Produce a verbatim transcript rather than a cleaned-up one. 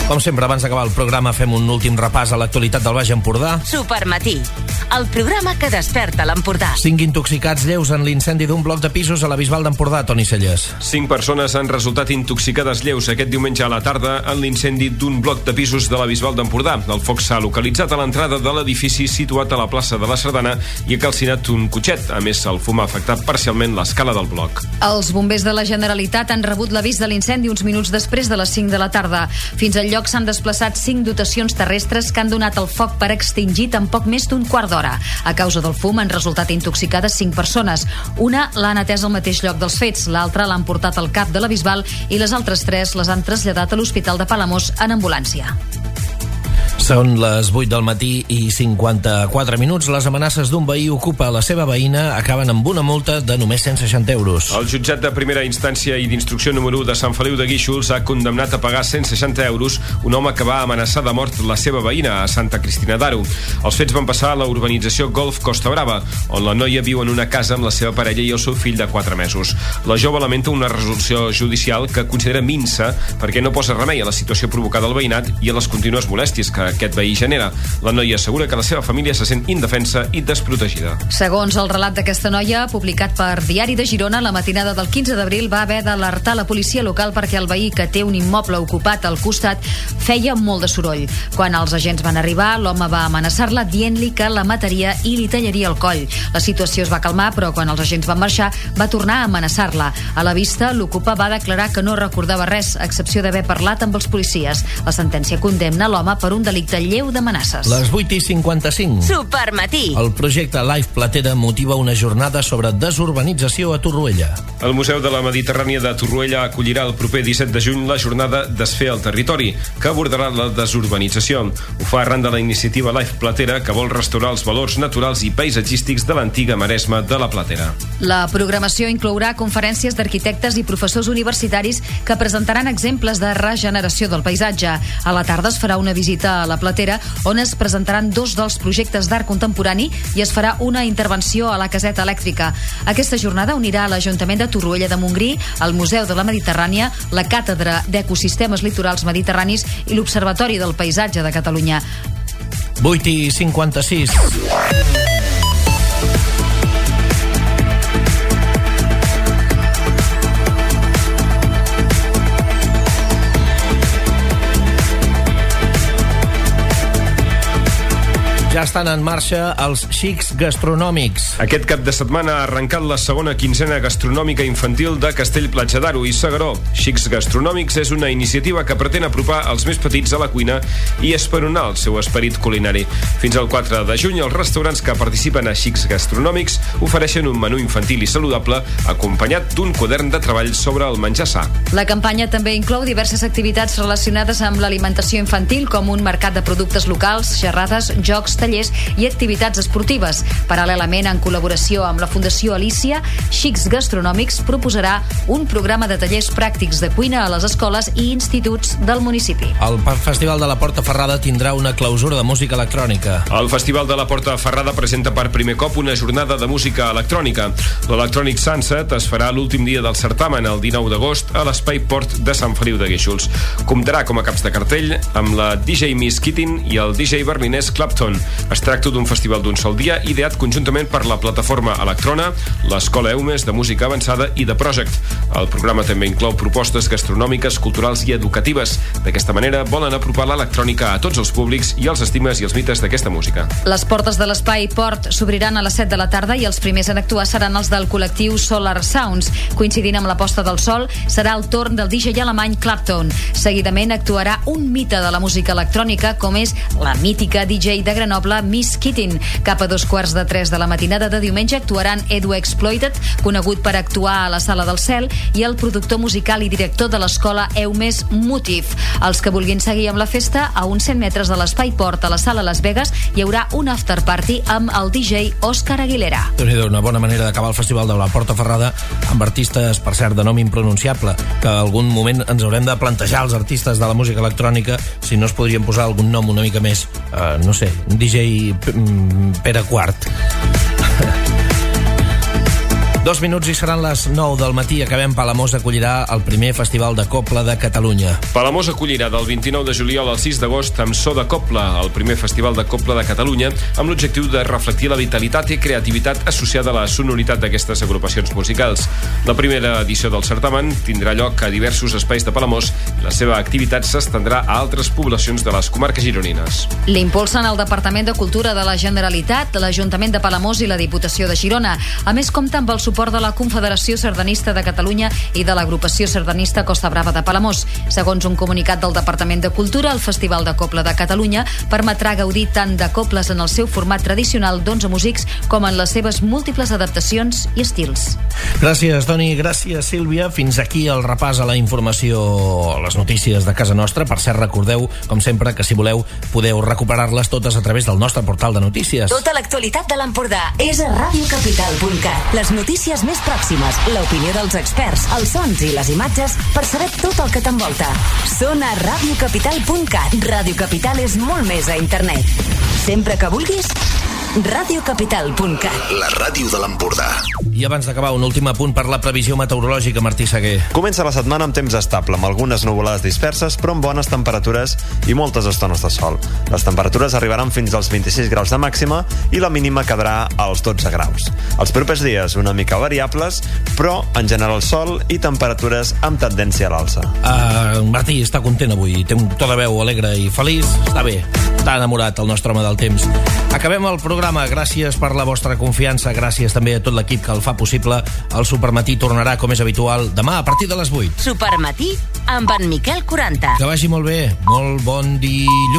Com sempre, abans d'acabar el programa, fem un últim repàs a l'actualitat del Baix Empordà. Supermatí, el programa que desperta l'Empordà. Cinc intoxicats lleus en l'incendi d'un bloc de pisos a la Bisbal d'Empordà, Toni Celles. Cinc persones han resultat intoxicades lleus aquest diumenge a la tarda en l'incendi d'un bloc de pisos de la Bisbal d'Empordà. El foc s'ha localitzat a l'entrada de l'edifici situat a la plaça de la Sardana i ha calcinat un cotxet. A més, el fum ha afectat parcialment l'escala del bloc. Els bombers de la Generalitat han rebut l'avís de l'incendi uns minuts després de les cinc de la tarda. Fins al lloc s'han desplaçat cinc dotacions terrestres que han donat el foc per extingit en poc més d'un quart d'hora. A causa del fum han resultat intoxicades cinc persones. Una l'han atès al mateix lloc dels fets, l'altra l'han portat al cap de la Bisbal i les altres tres les han traslladat a l'Hospital de Palamós en ambulància. Són les vuit del matí i cinquanta-quatre minuts. Les amenaces d'un veí ocupa la seva veïna acaben amb una multa de només cent seixanta euros. El jutjat de primera instància i d'instrucció número u de Sant Feliu de Guíxols ha condemnat a pagar cent seixanta euros un home que va amenaçar de mort la seva veïna a Santa Cristina d'Aro. Els fets van passar a la urbanització Golf Costa Brava, on la noia viu en una casa amb la seva parella i el seu fill de quatre mesos. La jove lamenta una resolució judicial que considera minsa perquè no posa remei a la situació provocada al veïnat i a les contínues molèsties que aquest veí genera. La noia assegura que la seva família se sent indefensa i desprotegida. Segons el relat d'aquesta noia, publicat per Diari de Girona, la matinada del quinze d'abril va haver d'alertar la policia local perquè el veí, que té un immoble ocupat al costat, feia molt de soroll. Quan els agents van arribar, l'home va amenaçar-la dient-li que la mataria i li tallaria el coll. La situació es va calmar, però quan els agents van marxar, va tornar a amenaçar-la. A la vista, l'ocupa va declarar que no recordava res, a excepció d'haver parlat amb els policies. La sentència condemna l'home per un delicte lleu d'amenaces. Les vuit i cinquanta-cinc. Supermatí. El projecte Life Platera motiva una jornada sobre desurbanització a Torroella. El Museu de la Mediterrània de Torroella acollirà el proper disset de juny la jornada Desfer el Territori, que abordarà la desurbanització. Ho fa arran de la iniciativa Life Platera, que vol restaurar els valors naturals i paisatgístics de l'antiga Maresma de la Platera. La programació inclourà conferències d'arquitectes i professors universitaris que presentaran exemples de regeneració del paisatge. A la tarda es farà una visita a la Platera, on es presentaran dos dels projectes d'art contemporani i es farà una intervenció a la caseta elèctrica. Aquesta jornada unirà l'Ajuntament de Torroella de Montgrí, el Museu de la Mediterrània, la Càtedra d'Ecosistemes Litorals Mediterranis i l'Observatori del Paisatge de Catalunya. vuit i cinquanta-sis. Ja estan en marxa els Xics Gastronòmics. Aquest cap de setmana ha arrencat la segona quinzena gastronòmica infantil de Castell-Platja d'Aro i S'Agaró. Xics Gastronòmics és una iniciativa que pretén apropar els més petits a la cuina i esperonar el seu esperit culinari. Fins al quatre de juny, els restaurants que participen a Xics Gastronòmics ofereixen un menú infantil i saludable acompanyat d'un quadern de treball sobre el menjar sa. La campanya també inclou diverses activitats relacionades amb l'alimentació infantil, com un mercat de productes locals, xerrades, jocs, tallers i activitats esportives. Paral·lelament, en col·laboració amb la Fundació Alícia, Xics Gastronòmics proposarà un programa de tallers pràctics de cuina a les escoles i instituts del municipi. El Festival de la Porta Ferrada tindrà una clausura de música electrònica. El Festival de la Porta Ferrada presenta per primer cop una jornada de música electrònica. L'Electronic Sunset es farà l'últim dia del certamen, el dinou d'agost, a l'Espai Port de Sant Feliu de Guíxols. Comptarà com a caps de cartell amb la D J Miss Keating i el D J berlinès Clapton. Es tracta d'un festival d'un sol dia ideat conjuntament per la plataforma Electrona, l'Escola Eumes de Música Avançada i The Project. El programa també inclou propostes gastronòmiques, culturals i educatives. D'aquesta manera volen apropar l'electrònica a tots els públics i els estigmes i els mites d'aquesta música. Les portes de l'Espai Port s'obriran a les set de la tarda i els primers en actuar seran els del col·lectiu Solar Sounds. Coincidint amb la posta del sol, serà el torn del D J alemany Clapton. Seguidament actuarà un mite de la música electrònica, com és la mítica D J de Grenoble, Miss Keating. Cap a dos quarts de tres de la matinada de diumenge actuaran Edu Exploited, conegut per actuar a la Sala del Cel, i el productor musical i director de l'escola Eumes Mutif. Els que vulguin seguir amb la festa, a uns cent metres de l'Espai Port a la Sala Las Vegas hi haurà un after party amb el D J Òscar Aguilera. Déu-n'hi-do, una bona manera d'acabar el Festival de la Porta Ferrada amb artistes, per cert, de nom impronunciable, que algun moment ens haurem de plantejar els artistes de la música electrònica si no es podrien posar algun nom una mica més, uh, no sé, D J Pere Quart. Dos minuts i seran les nou del matí. Acabem. Palamós acollirà el primer festival de Copla de Catalunya. Palamós acollirà del vint-i-nou de juliol al sis d'agost amb So de Copla, el primer festival de Copla de Catalunya, amb l'objectiu de reflectir la vitalitat i creativitat associada a la sonoritat d'aquestes agrupacions musicals. La primera edició del certamen tindrà lloc a diversos espais de Palamós i la seva activitat s'estendrà a altres poblacions de les comarques gironines. L'impulsen el Departament de Cultura de la Generalitat, l'Ajuntament de Palamós i la Diputació de Girona. A més, compta amb el suport de la Confederació Sardanista de Catalunya i de l'Agrupació Sardanista Costa Brava de Palamós. Segons un comunicat del Departament de Cultura, el Festival de Copla de Catalunya permetrà gaudir tant de coples en el seu format tradicional d'onze músics com en les seves múltiples adaptacions i estils. Gràcies, Toni. Gràcies, Sílvia. Fins aquí el repàs a la informació, a les notícies de casa nostra. Per cert, recordeu, com sempre, que si voleu podeu recuperar-les totes a través del nostre portal de notícies. Tota l'actualitat de l'Empordà és a ràdio capital punt cat. Les notícies més pròximes, l'opinió dels experts, els sons i les imatges per saber tot el que t'envolta. Són a ràdio capital punt cat. Ràdio Capital és molt més a internet. Sempre que vulguis, ràdio capital punt cat. La ràdio de l'Empordà. I abans d'acabar, un últim apunt per la previsió meteorològica, Martí Seguer. Comença la setmana amb temps estable, amb algunes nuvolades disperses, però amb bones temperatures i moltes estones de sol. Les temperatures arribaran fins als vint-i-sis graus de màxima i la mínima quedarà als dotze graus. Els propers dies una mica variables, però en general sol i temperatures amb tendència a l'alça. Uh, Martí està content avui, té un to de veu alegre i feliç. Està bé, està enamorat el nostre home del temps. Acabem el programa. Gràcies per la vostra confiança, gràcies també a tot l'equip que el fa possible. El Supermatí tornarà, com és habitual, demà a partir de les vuit. Supermatí amb en Miquel quaranta. Que vagi molt bé. Molt bon dilluns.